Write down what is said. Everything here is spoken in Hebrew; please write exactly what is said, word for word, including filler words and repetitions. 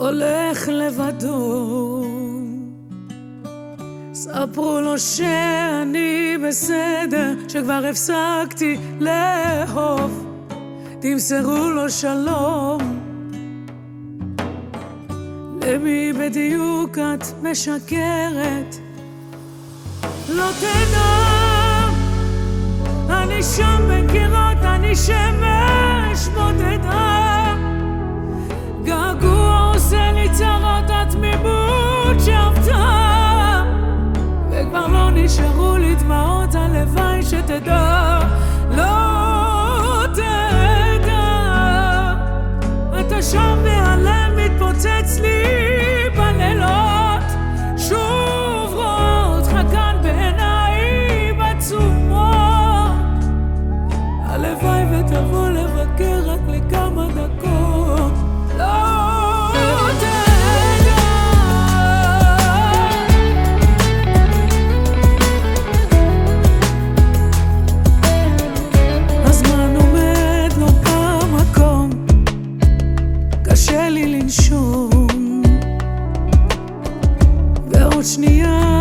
הולך לבדו. ספרו לו שאני בסדר, שכבר הפסקתי לאהוב, תמסרו לו שלום. למי בדיוק את משקרת? לא תדע, אני שם בקירות, אני שמש בודדה. געגוע עושה לי צרות, התמימות שבתה, וכבר לא נשארו לי דמעות, הלוואי שתדע. לא תדע, אתה שם והלב מתפוצץ לי בלילות, שוב רואה אותך כאן בעיניים עצומות, הלוואי ותבוא לבקר רק לכמה דקות. לא תדע, הזמן עומד לו במקום, קשה לי לנשום, ועוד שנייה